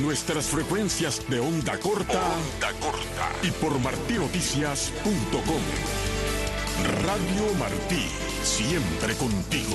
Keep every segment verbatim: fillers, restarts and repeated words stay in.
nuestras frecuencias de onda corta, onda corta y por martí noticias punto com. Radio Martí, siempre contigo.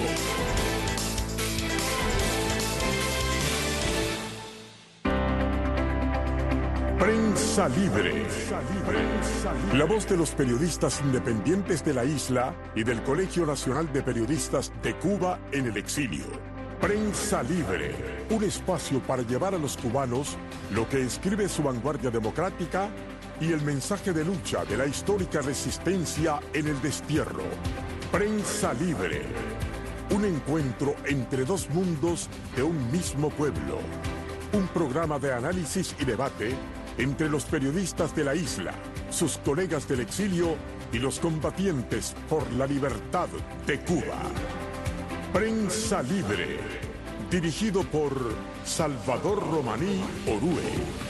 Prensa Libre. La voz de los periodistas independientes de la isla y del Colegio Nacional de Periodistas de Cuba en el exilio. Prensa Libre, un espacio para llevar a los cubanos lo que escribe su vanguardia democrática y el mensaje de lucha de la histórica resistencia en el destierro. Prensa Libre, un encuentro entre dos mundos de un mismo pueblo. Un programa de análisis y debate entre los periodistas de la isla, sus colegas del exilio y los combatientes por la libertad de Cuba. Prensa Libre, dirigido por Salvador Romaní Orue.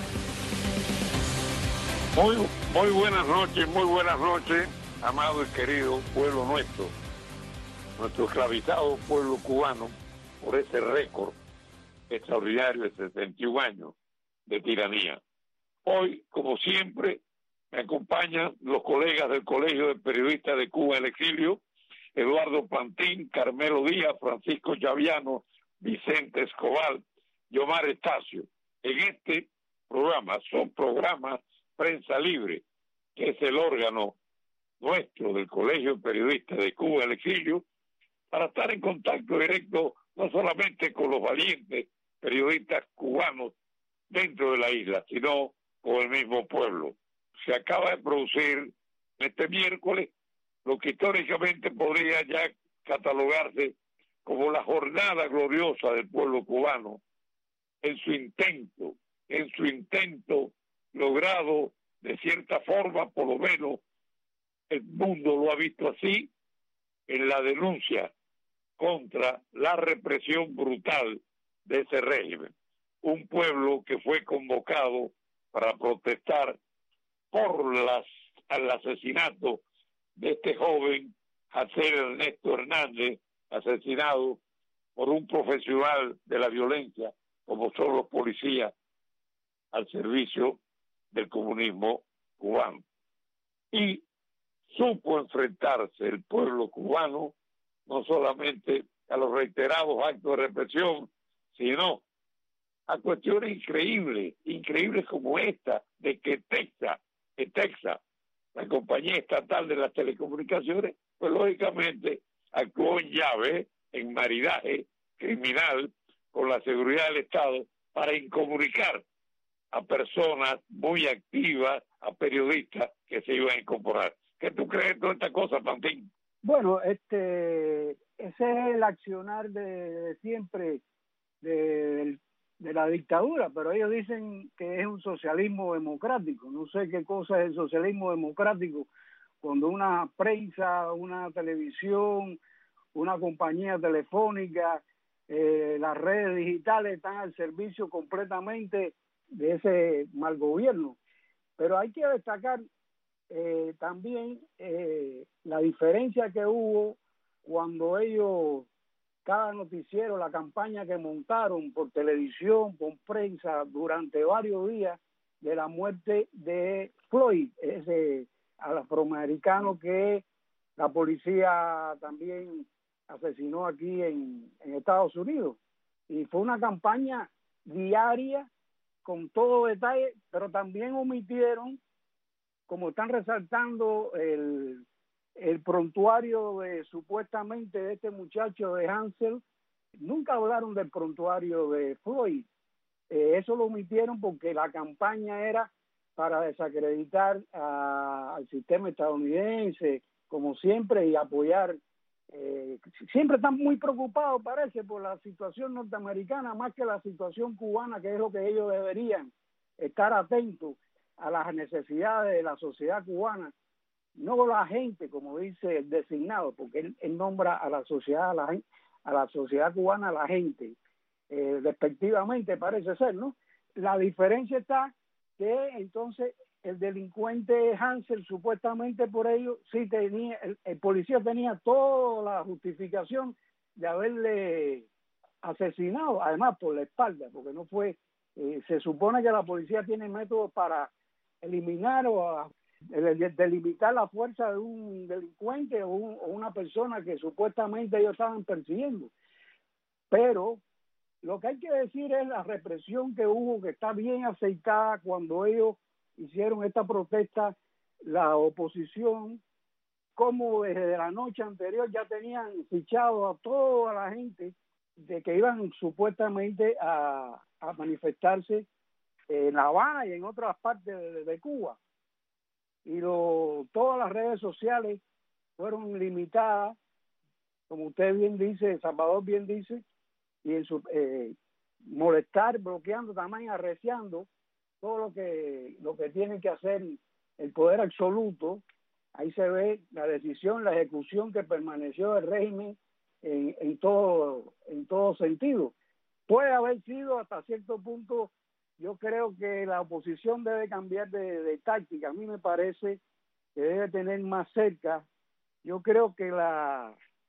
Muy, muy buenas noches, muy buenas noches, amado y querido pueblo nuestro, nuestro esclavizado pueblo cubano, por ese récord extraordinario de sesenta y un años de tiranía. Hoy, como siempre, me acompañan los colegas del Colegio de Periodistas de Cuba en el exilio, Eduardo Pantín, Carmelo Díaz, Francisco Chaviano, Vicente Escobar y Omar Estacio. En este programa, son programas Prensa Libre, que es el órgano nuestro del Colegio de Periodistas de Cuba en el exilio, para estar en contacto directo no solamente con los valientes periodistas cubanos dentro de la isla, sino con el mismo pueblo. Se acaba de producir este miércoles lo que históricamente podría ya catalogarse como la jornada gloriosa del pueblo cubano en su intento, en su intento logrado de cierta forma, por lo menos el mundo lo ha visto así, en la denuncia contra la represión brutal de ese régimen. Un pueblo que fue convocado para protestar por las, el asesinato de este joven Hacer Ernesto Hernández, asesinado por un profesional de la violencia, como son los policías al servicio del comunismo cubano. Y supo enfrentarse el pueblo cubano no solamente a los reiterados actos de represión, sino a cuestiones increíbles, increíbles como esta, de que Texas, que Texas, la compañía estatal de las telecomunicaciones, pues lógicamente actuó en llave, en maridaje criminal con la seguridad del Estado para incomunicar a personas muy activas, a periodistas que se iban a incorporar. ¿Qué tú crees de toda esta cosa, Pantín? Bueno, este, ese es el accionar de, de siempre de, de la dictadura, pero ellos dicen que es un socialismo democrático. No sé qué cosa es el socialismo democrático cuando una prensa, una televisión, una compañía telefónica, eh, las redes digitales están al servicio completamente de ese mal gobierno. Pero hay que destacar eh, también eh, la diferencia que hubo cuando ellos, cada noticiero, la campaña que montaron por televisión, por prensa, durante varios días de la muerte de Floyd, ese afroamericano que la policía también asesinó aquí en, en Estados Unidos. Y fue una campaña diaria con todo detalle, pero también omitieron, como están resaltando, el, el prontuario de supuestamente de este muchacho de Hansel. Nunca hablaron del prontuario de Floyd. Eh, eso lo omitieron porque la campaña era para desacreditar a, al sistema estadounidense, como siempre, y apoyar. Eh, siempre están muy preocupados, parece, por la situación norteamericana más que la situación cubana, que es lo que ellos deberían estar atentos a las necesidades de la sociedad cubana, no la gente, como dice el designado, porque él, él nombra a la sociedad, a la, a la sociedad cubana, a la gente, eh, respectivamente, parece ser, ¿no? La diferencia está que entonces el delincuente Hansel, supuestamente por ello, sí tenía, el, el policía tenía toda la justificación de haberle asesinado, además por la espalda, porque no fue Eh, se supone que la policía tiene métodos para eliminar o a, delimitar la fuerza de un delincuente o, un, o una persona que supuestamente ellos estaban persiguiendo. Pero lo que hay que decir es la represión que hubo, que está bien aceitada cuando ellos hicieron esta protesta, la oposición, como desde la noche anterior ya tenían fichado a toda la gente de que iban supuestamente a, a manifestarse en La Habana y en otras partes de, de Cuba. Y lo, todas las redes sociales fueron limitadas, como usted bien dice, Salvador bien dice, y en su eh, molestar, bloqueando, también arreciando todo lo que lo que tiene que hacer el poder absoluto. Ahí se ve la decisión, la ejecución que permaneció del régimen en, en todo en todo sentido. Puede haber sido hasta cierto punto, yo creo que la oposición debe cambiar de, de táctica. A mí me parece que debe tener más cerca. Yo creo que la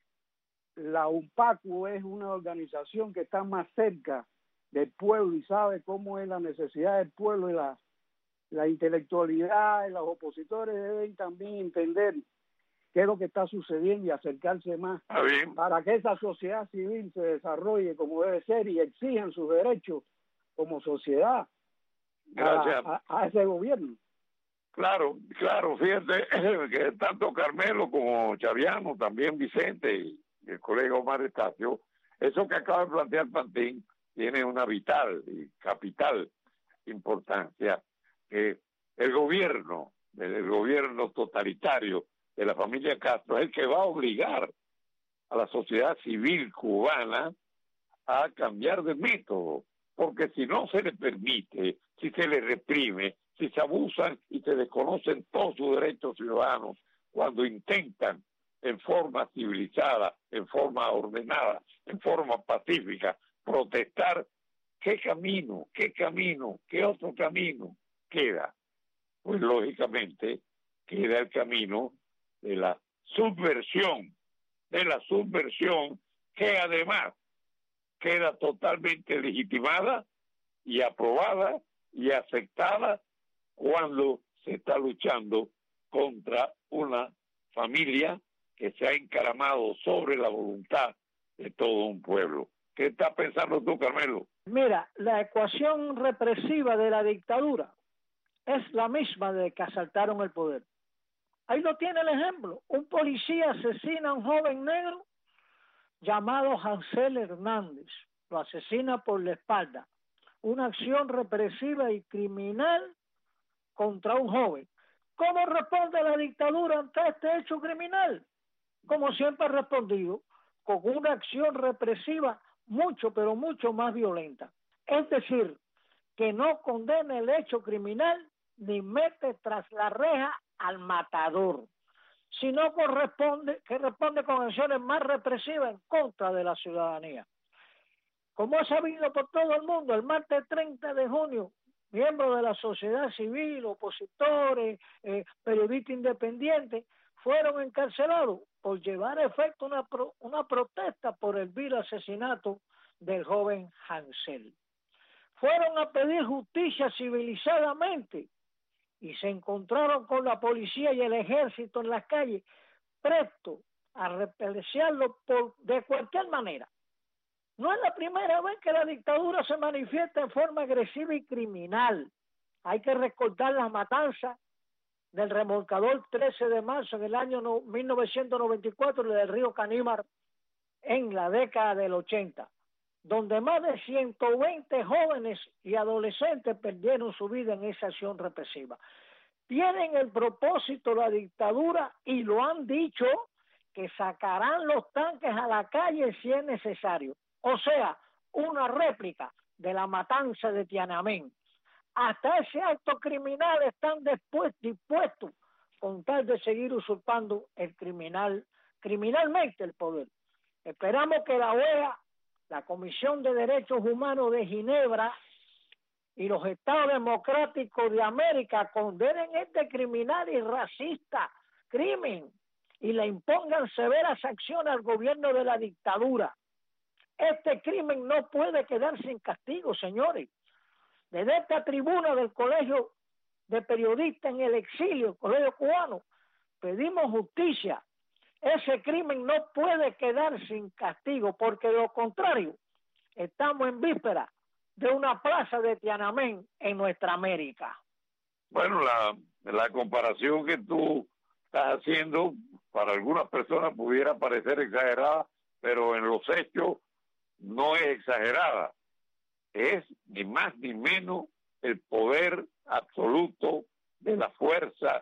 la UNPACU es una organización que está más cerca del pueblo y sabe cómo es la necesidad del pueblo, y la, la intelectualidad, y los opositores deben también entender qué es lo que está sucediendo y acercarse más para que esa sociedad civil se desarrolle como debe ser y exijan sus derechos como sociedad. Gracias. A, a, a ese gobierno. Claro, claro, fíjate que tanto Carmelo como Chaviano, también Vicente y el colega Omar Estacio, eso que acaba de plantear Pantín tiene una vital y capital importancia, que el gobierno, el gobierno totalitario de la familia Castro es el que va a obligar a la sociedad civil cubana a cambiar de método, porque si no se le permite, si se le reprime, si se abusan y se desconocen todos sus derechos ciudadanos cuando intentan en forma civilizada, en forma ordenada, en forma pacífica, protestar, ¿qué camino, qué camino, qué otro camino queda? Pues lógicamente queda el camino de la subversión, de la subversión que además queda totalmente legitimada y aprobada y aceptada cuando se está luchando contra una familia que se ha encaramado sobre la voluntad de todo un pueblo. ¿Qué estás pensando tú, Carmelo? Mira, la ecuación represiva de la dictadura es la misma de que asaltaron el poder. Ahí lo tiene el ejemplo. Un policía asesina a un joven negro llamado Hansel Hernández. Lo asesina por la espalda. Una acción represiva y criminal contra un joven. ¿Cómo responde la dictadura ante este hecho criminal? Como siempre ha respondido, con una acción represiva mucho, pero mucho más violenta. Es decir, que no condena el hecho criminal ni mete tras la reja al matador, sino corresponde, que responde con acciones más represivas en contra de la ciudadanía. Como es sabido por todo el mundo, el martes treinta de junio, miembros de la sociedad civil, opositores, eh, periodistas independientes, fueron encarcelados por llevar a efecto una, pro, una protesta por el vil asesinato del joven Hansel. Fueron a pedir justicia civilizadamente y se encontraron con la policía y el ejército en las calles, presto a represiarlo por, de cualquier manera. No es la primera vez que la dictadura se manifiesta en forma agresiva y criminal. Hay que recordar las matanzas del remolcador trece de marzo en el año mil novecientos noventa y cuatro del río Canímar en la década del ochenta, donde más de ciento veinte jóvenes y adolescentes perdieron su vida en esa acción represiva. Tienen el propósito la dictadura y lo han dicho que sacarán los tanques a la calle si es necesario. O sea, una réplica de la matanza de Tiananmen. Hasta ese acto criminal están después dispuestos con tal de seguir usurpando el criminal, criminalmente el poder. Esperamos que la O E A, la Comisión de Derechos Humanos de Ginebra y los Estados Democráticos de América condenen este criminal y racista crimen y le impongan severas sanciones al gobierno de la dictadura. Este crimen no puede quedar sin castigo, señores. desde esta tribuna del Colegio de Periodistas en el Exilio, Colegio Cubano, pedimos justicia. Ese crimen no puede quedar sin castigo, porque de lo contrario, estamos en víspera de una plaza de Tiananmen en nuestra América. Bueno, la, la comparación que tú estás haciendo para algunas personas pudiera parecer exagerada, pero en los hechos no es exagerada. Es ni más ni menos el poder absoluto de la fuerza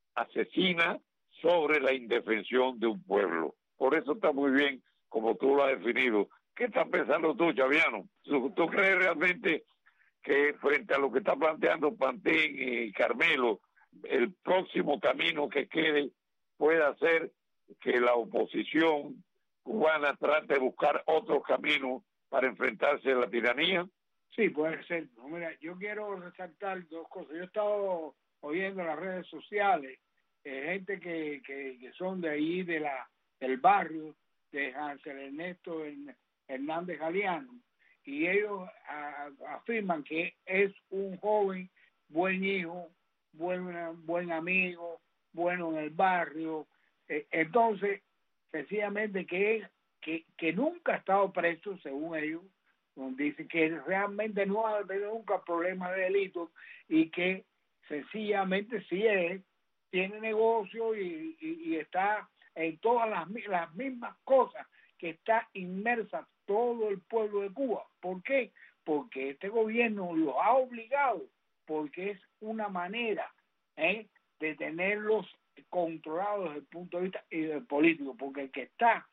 asesina sobre la indefensión de un pueblo. Por eso está muy bien como tú lo has definido. ¿Qué estás pensando tú, Chaviano? ¿Tú, tú crees realmente que frente a lo que está planteando Pantén y Carmelo, el próximo camino que quede pueda ser que la oposición cubana trate de buscar otros caminos para enfrentarse a la tiranía? Sí, puede ser. No, mira, yo quiero resaltar dos cosas. Yo he estado oyendo en las redes sociales eh, gente que, que, que son de ahí, de la del barrio, de Hansel Ernesto Hernández Galeano, y ellos a, afirman que es un joven, buen hijo, buen, buen amigo, bueno en el barrio. Eh, entonces, sencillamente que, que, que nunca ha estado preso, según ellos, dice que realmente no ha tenido nunca problemas de delito y que sencillamente sí es, tiene negocio y, y, y está en todas las, las mismas cosas que está inmersa todo el pueblo de Cuba. ¿Por qué? Porque este gobierno lo ha obligado, porque es una manera ¿eh? de tenerlos controlados desde el punto de vista político, porque el que está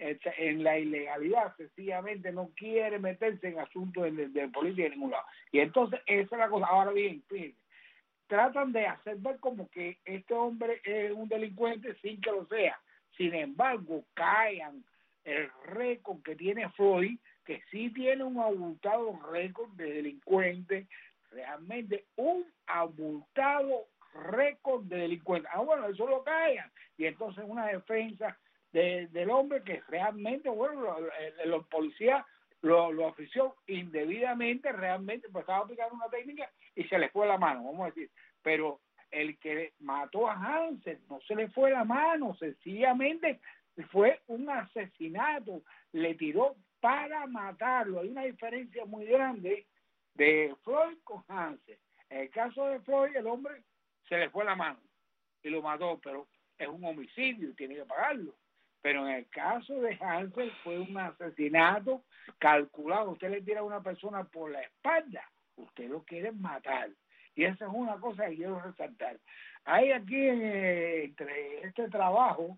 en la ilegalidad sencillamente no quiere meterse en asuntos de, de política de ningún lado. Y entonces esa es la cosa. Ahora bien, fíjense, tratan de hacer ver como que este hombre es un delincuente sin que lo sea. Sin embargo, callan el récord que tiene Floyd, que sí tiene un abultado récord de delincuente, realmente un abultado récord de delincuente. Ah, bueno, eso lo callan. Y entonces una defensa De, del hombre que realmente, bueno, los lo, lo policías lo, lo ofició indebidamente, realmente, pues estaba aplicando una técnica y se le fue la mano, vamos a decir. Pero el que mató a Hansel no se le fue la mano, sencillamente fue un asesinato, le tiró para matarlo. Hay una diferencia muy grande de Floyd con Hansel. En el caso de Floyd, el hombre se le fue la mano y lo mató, pero es un homicidio y tiene que pagarlo. Pero en el caso de Hansel fue un asesinato calculado. Usted le tira a una persona por la espalda, usted lo quiere matar. Y esa es una cosa que quiero resaltar. Hay aquí eh, entre este trabajo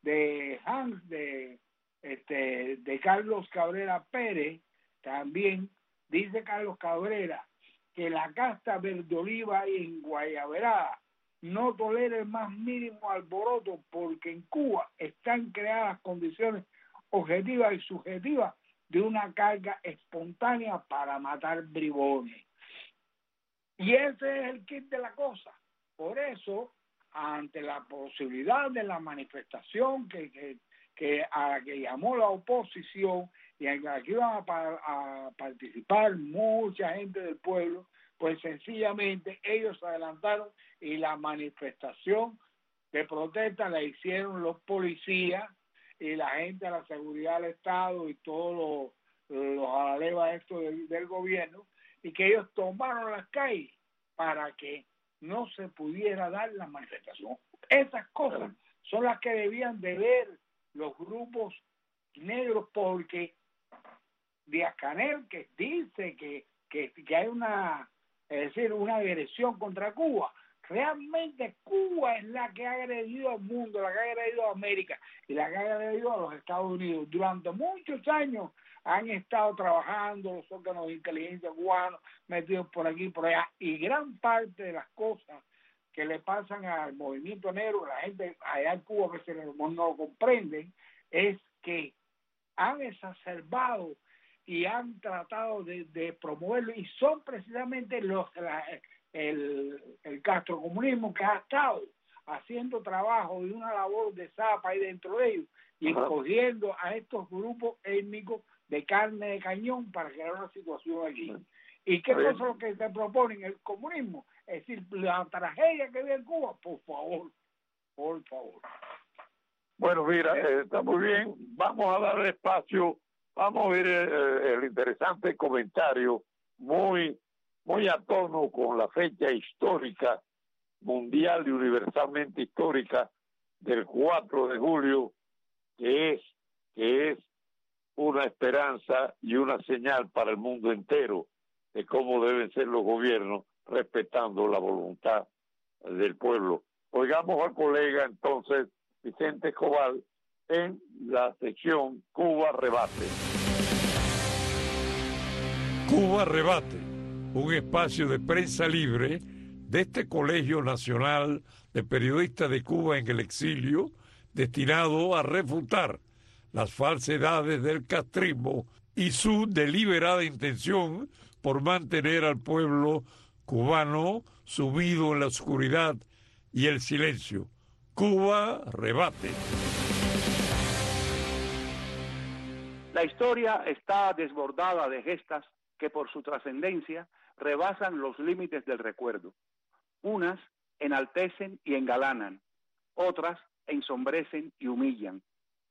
de Hans, de, este, de Carlos Cabrera Pérez, también dice Carlos Cabrera que la casta verde oliva en Guayaberá no tolera el más mínimo alboroto, porque en Cuba están creadas condiciones objetivas y subjetivas de una carga espontánea para matar bribones. Y ese es el kit de la cosa. Por eso, ante la posibilidad de la manifestación que, que, que a la que llamó la oposición y en la que iban a, a participar mucha gente del pueblo, pues sencillamente ellos se adelantaron y la manifestación de protesta la hicieron los policías y la gente de la seguridad del Estado y todos los, los alalevas estos del, del gobierno, y que ellos tomaron las calles para que no se pudiera dar la manifestación. Esas cosas son las que debían de ver los grupos negros, porque Díaz-Canel, que dice que, que, que hay una, es decir, una agresión contra Cuba, realmente Cuba es la que ha agredido al mundo, la que ha agredido a América y la que ha agredido a los Estados Unidos. Durante muchos años han estado trabajando los órganos de inteligencia cubanos metidos por aquí y por allá, y gran parte de las cosas que le pasan al movimiento negro, la gente allá en Cuba que se no lo comprenden, es que han exacerbado y han tratado de, de promoverlo, y son precisamente los la, el, el castrocomunismo que ha estado haciendo trabajo y una labor de zapa ahí dentro de ellos y escogiendo a estos grupos étnicos de carne de cañón para crear una situación aquí. ¿Y qué cosa es lo que te proponen? El comunismo. Es decir, la tragedia que vive en Cuba, por favor, por favor. Bueno, mira, eh, está muy bien. Vamos a darle espacio. Vamos a ver eh, el interesante comentario muy, muy a tono con la fecha histórica, mundial y universalmente histórica del cuatro de julio, que es, que es una esperanza y una señal para el mundo entero de cómo deben ser los gobiernos respetando la voluntad del pueblo. Oigamos al colega entonces Vicente Escobar en la sección Cuba Rebate. Cuba Rebate, un espacio de prensa libre de este Colegio Nacional de Periodistas de Cuba en el Exilio, destinado a refutar las falsedades del castrismo y su deliberada intención por mantener al pueblo cubano sumido en la oscuridad y el silencio. Cuba Rebate. La historia está desbordada de gestas que por su trascendencia rebasan los límites del recuerdo. Unas enaltecen y engalanan, otras ensombrecen y humillan.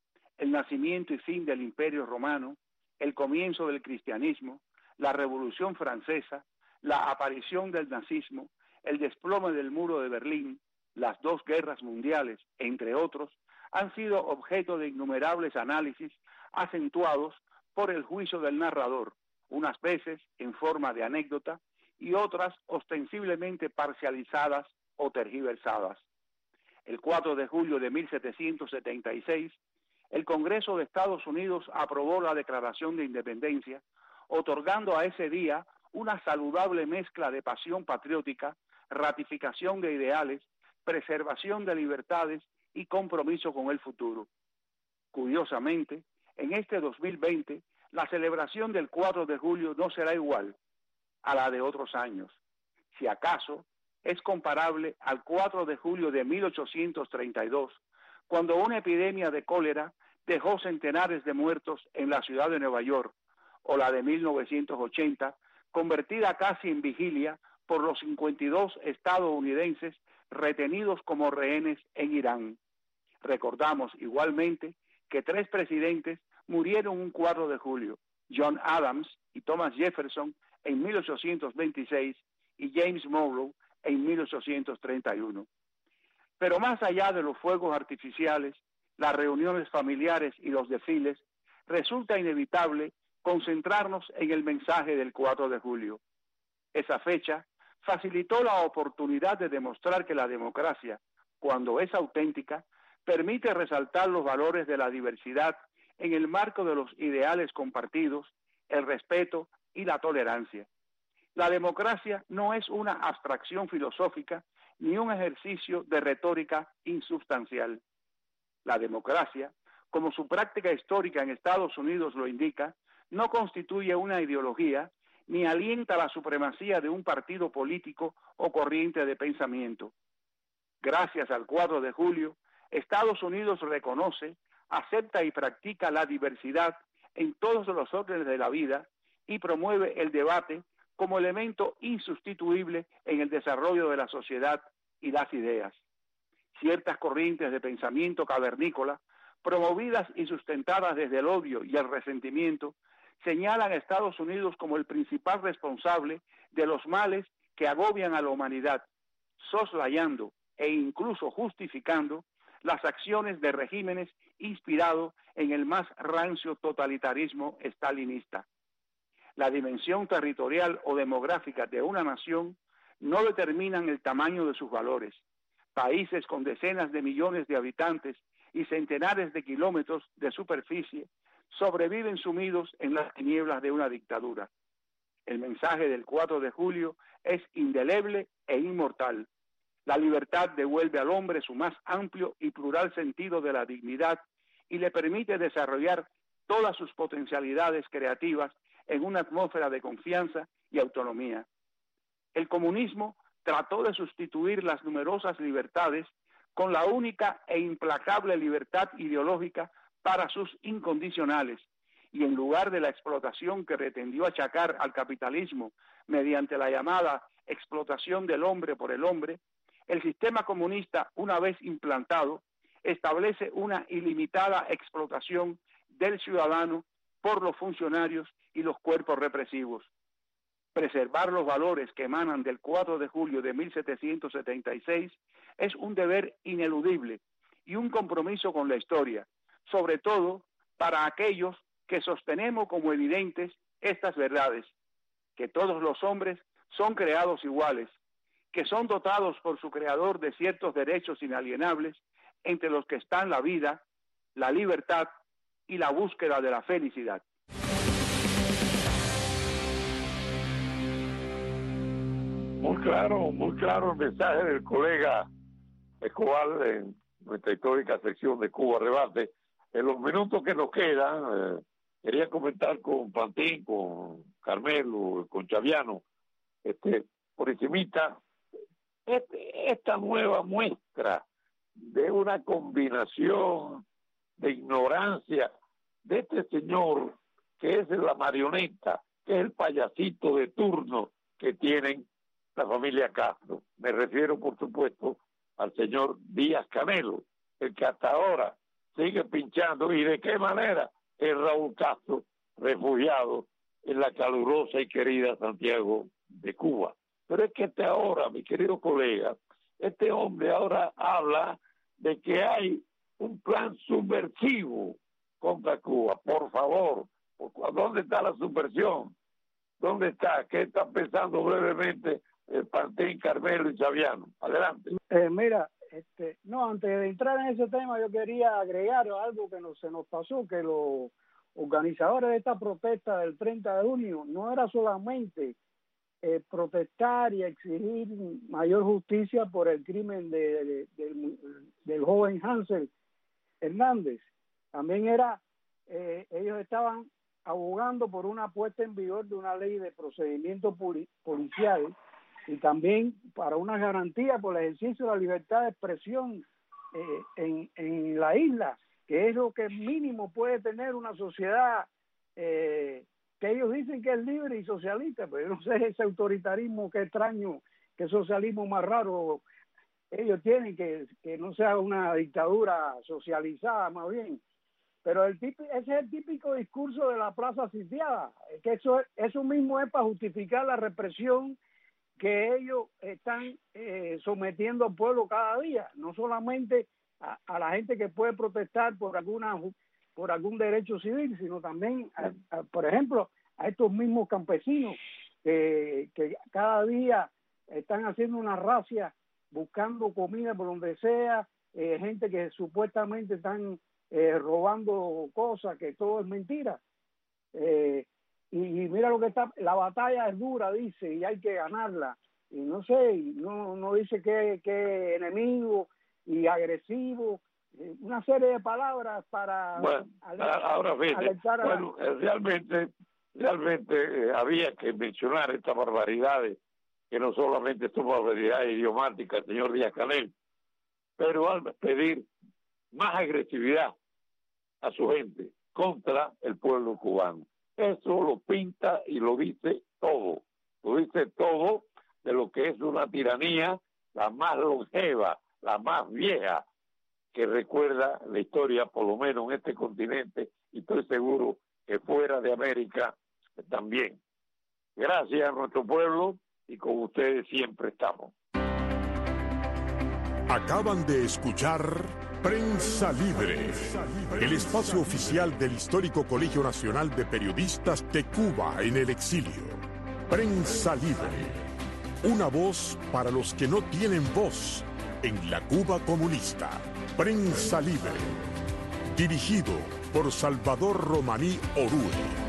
El nacimiento y fin del Imperio Romano, el comienzo del cristianismo, la Revolución Francesa, la aparición del nazismo, el desplome del muro de Berlín, las dos guerras mundiales, entre otros, han sido objeto de innumerables análisis acentuados por el juicio del narrador, unas veces en forma de anécdota y otras ostensiblemente parcializadas o tergiversadas. El cuatro de julio de mil setecientos setenta y seis, el Congreso de Estados Unidos aprobó la Declaración de Independencia, otorgando a ese día una saludable mezcla de pasión patriótica, ratificación de ideales, preservación de libertades y compromiso con el futuro. Curiosamente, en este dos mil veinte, la celebración del cuatro de julio no será igual a la de otros años. Si acaso, es comparable al cuatro de julio de mil ochocientos treinta y dos, cuando una epidemia de cólera dejó centenares de muertos en la ciudad de Nueva York, o la de mil novecientos ochenta, convertida casi en vigilia por los cincuenta y dos estadounidenses retenidos como rehenes en Irán. Recordamos igualmente que tres presidentes murieron un cuatro de julio, John Adams y Thomas Jefferson en mil ochocientos veintiséis y James Monroe en mil ochocientos treinta y uno. Pero más allá de los fuegos artificiales, las reuniones familiares y los desfiles, resulta inevitable concentrarnos en el mensaje del cuatro de julio. Esa fecha facilitó la oportunidad de demostrar que la democracia, cuando es auténtica, permite resaltar los valores de la diversidad en el marco de los ideales compartidos, el respeto y la tolerancia. La democracia no es una abstracción filosófica ni un ejercicio de retórica insubstancial. La democracia, como su práctica histórica en Estados Unidos lo indica, no constituye una ideología ni alienta la supremacía de un partido político o corriente de pensamiento. Gracias al cuatro de julio, Estados Unidos reconoce, acepta y practica la diversidad en todos los órdenes de la vida y promueve el debate como elemento insustituible en el desarrollo de la sociedad y las ideas. Ciertas corrientes de pensamiento cavernícola, promovidas y sustentadas desde el odio y el resentimiento, señalan a Estados Unidos como el principal responsable de los males que agobian a la humanidad, soslayando e incluso justificando las acciones de regímenes inspirados en el más rancio totalitarismo estalinista. La dimensión territorial o demográfica de una nación no determinan el tamaño de sus valores. Países con decenas de millones de habitantes y centenares de kilómetros de superficie sobreviven sumidos en las tinieblas de una dictadura. El mensaje del cuatro de julio es indeleble e inmortal. La libertad devuelve al hombre su más amplio y plural sentido de la dignidad y le permite desarrollar todas sus potencialidades creativas en una atmósfera de confianza y autonomía. El comunismo trató de sustituir las numerosas libertades con la única e implacable libertad ideológica para sus incondicionales, y en lugar de la explotación que pretendió achacar al capitalismo mediante la llamada explotación del hombre por el hombre, el sistema comunista, una vez implantado, establece una ilimitada explotación del ciudadano por los funcionarios y los cuerpos represivos. Preservar los valores que emanan del cuatro de julio de mil setecientos setenta y seis es un deber ineludible y un compromiso con la historia, sobre todo para aquellos que sostenemos como evidentes estas verdades, que todos los hombres son creados iguales, que son dotados por su creador de ciertos derechos inalienables, entre los que están la vida, la libertad y la búsqueda de la felicidad. Muy claro, muy claro el mensaje del colega Escobar en nuestra histórica sección de Cuba Rebate. En los minutos que nos quedan, eh, quería comentar con Pantín, con Carmelo, con Chaviano, este, por encimita, este, esta nueva muestra de una combinación de ignorancia de este señor que es la marioneta, que es el payasito de turno que tienen la familia Castro. Me refiero, por supuesto, al señor Díaz Canelo, el que hasta ahora sigue pinchando, y de qué manera es Raúl Castro, refugiado en la calurosa y querida Santiago de Cuba. Pero es que este ahora, mi querido colega, este hombre ahora habla de que hay un plan subversivo contra Cuba. Por favor, ¿dónde está la subversión? ¿Dónde está? ¿Qué están pensando brevemente el Pantín, Carmelo y Chaviano? Adelante. Eh, mira, este, no, antes de entrar en ese tema, yo quería agregar algo que nos, se nos pasó, que los organizadores de esta protesta del treinta de junio no era solamente eh, protestar y exigir mayor justicia por el crimen de, de, de, del joven Hansel Hernández, también era, eh, ellos estaban abogando por una puesta en vigor de una ley de procedimiento policial y también para una garantía por el ejercicio de la libertad de expresión eh, en, en la isla, que es lo que mínimo puede tener una sociedad eh, que ellos dicen que es libre y socialista, pero yo no sé ese autoritarismo, qué extraño, qué socialismo más raro ellos tienen, que, que no sea una dictadura socializada más bien. Pero el típico, ese es el típico discurso de la plaza sitiada, que eso, eso mismo es para justificar la represión que ellos están eh, sometiendo al pueblo cada día, no solamente a, a la gente que puede protestar por alguna por algún derecho civil, sino también, a, a, por ejemplo, a estos mismos campesinos que, que cada día están haciendo una racia buscando comida por donde sea, eh, gente que supuestamente están eh, robando cosas, que todo es mentira. Eh, y, y mira lo que está, la batalla es dura, dice, y hay que ganarla. Y no sé, no, no dice que, que enemigo y agresivo, eh, una serie de palabras para... Bueno, alertar, ahora fíjate, a bueno, la... realmente, realmente eh, había que mencionar estas barbaridades, que no solamente son barbaridades idiomáticas, señor Díaz Canel, pero al pedir más agresividad a su gente contra el pueblo cubano. Eso lo pinta y lo dice todo, lo dice todo de lo que es una tiranía, la más longeva, la más vieja que recuerda la historia, por lo menos en este continente, y estoy seguro que fuera de América también. Gracias a nuestro pueblo, y con ustedes siempre estamos. Acaban de escuchar Prensa Libre, el espacio oficial del histórico Colegio Nacional de Periodistas de Cuba en el exilio. Prensa Libre, una voz para los que no tienen voz en la Cuba comunista. Prensa Libre, dirigido por Salvador Romaní Orue.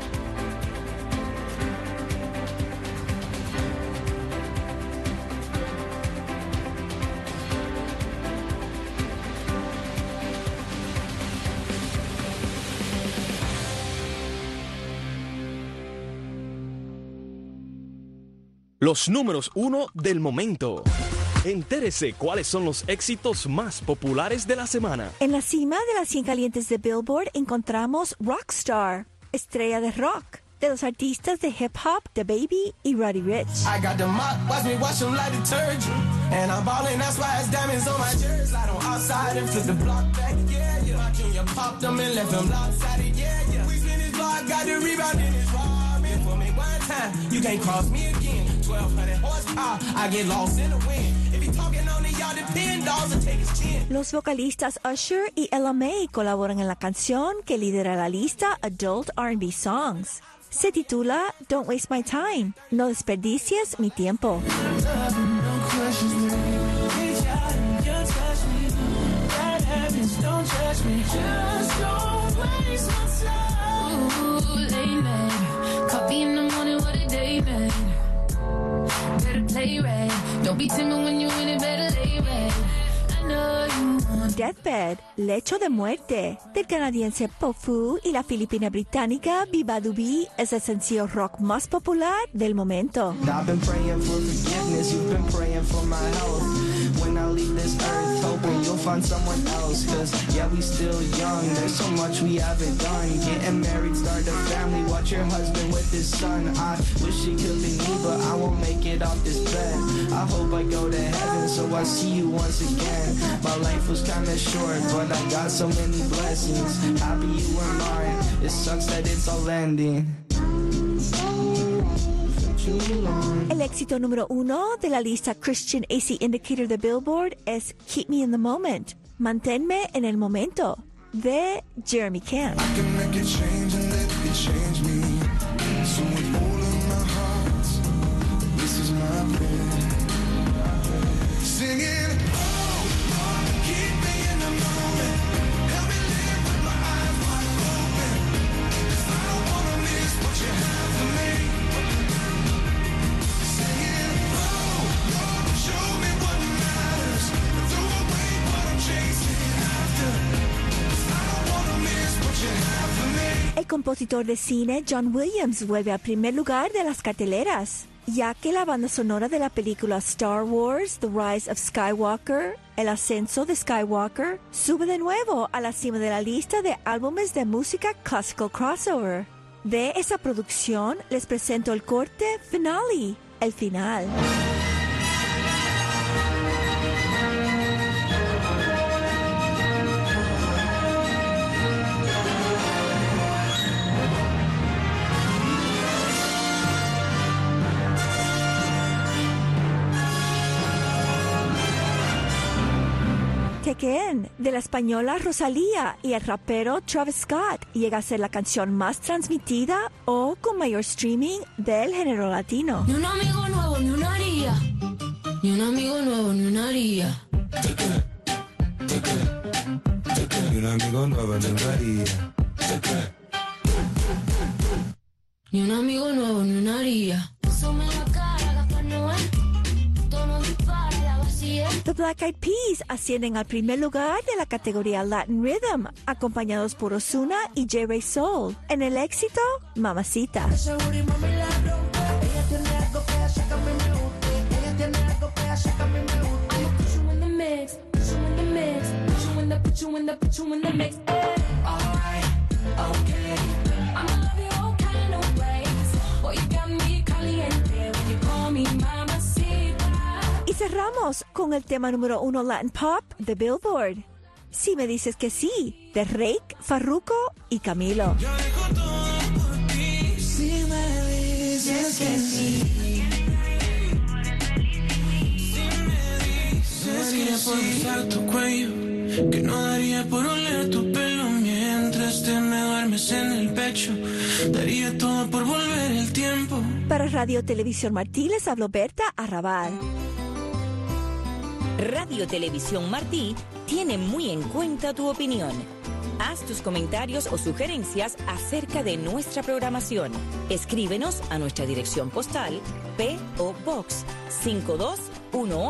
Los números uno del momento. Entérese cuáles son los éxitos más populares de la semana. En la cima de las cien calientes de Billboard encontramos Rockstar. estrella de rock, de los artistas de hip hop, The Baby y Roddy Ricch. I got the mop, watch me wash them like detergent. And I'm ballin', that's why it's diamonds on my jersey. Slide on outside and flip the block back, yeah, yeah. My junior popped them and left them lopsided, yeah, yeah. We spin his block, got the rebound in his robin. For me one time, you can't cross me again. twelve hundred horsepower, I get lost in the wind. If he talking on it, y'all depend, dolls will take his chin. Los vocalistas Usher y Ella Mai colaboran en la canción que lidera la lista Adult R and B Songs. Se titula Don't Waste My Time, no desperdicies mi tiempo. Deathbed, lecho de muerte, del canadiense Pofu y la filipina británica Bibadubi, es el sencillo rock más popular del momento. I've been praying for forgiveness, you've been praying for my health. When I leave this earth, hoping you'll find someone else. Cause yeah, we still young, there's so much we haven't done. Getting married, start a family, watch your husband with his son. I wish it could be me, but I won't make it off this bed. I hope I go to heaven, so I see you once again. My life was kinda short, but I got so many blessings. Happy you were mine, it sucks that it's all ending. El éxito número uno de la lista Christian A C Indicator de Billboard es Keep Me in the Moment, Manténme en el Momento, de Jeremy Camp. I can make a change and let it change me. So with all of my heart, this is my prayer. Singing, oh, Lord, keep me in the moment. Help me live with my eyes wide open. 'Cause I don't wanna miss what you have for me. Singing, oh, Lord, show me what matters. Throw away what I'm chasing after. 'Cause I don't wanna miss what you have for me. El compositor de cine John Williams vuelve al primer lugar de las carteleras, ya que la banda sonora de la película Star Wars, The Rise of Skywalker, El Ascenso de Skywalker, sube de nuevo a la cima de la lista de álbumes de música classical crossover. De esa producción les presento el corte Finale, el final. Tekken, de la española Rosalía y el rapero Travis Scott, llega a ser la canción más transmitida o con mayor streaming del género latino. Ni un amigo nuevo, ni una haría. Ni un amigo nuevo, ni una haría. Tekken, Tekken, Tekken. Ni un amigo nuevo, ni una haría. Tekken. Ni un amigo nuevo, ni una haría. Asome la cara, Gaspar Noel. Tono dispara, la vacía. The Black Eyed Peas ascienden al primer lugar de la categoría Latin Rhythm, acompañados por Ozuna y J. Ray Soul. En el éxito, Mamacita. Y cerramos con el tema número uno Latin Pop de Billboard. Si me dices que sí, de Rake, Farruko y Camilo. Yo dejo todo por ti. Si me dices que sí. Si me dices que sí. Por besar tu cuello, que no daría por oler tu pelo mientras te me duermes en el pecho. Daría todo por volver el tiempo. Para Radio Televisión Martí les habló Berta Arrabal. Radio Televisión Martí tiene muy en cuenta tu opinión. Haz tus comentarios o sugerencias acerca de nuestra programación. Escríbenos a nuestra dirección postal P O Box cinco dos uno ocho.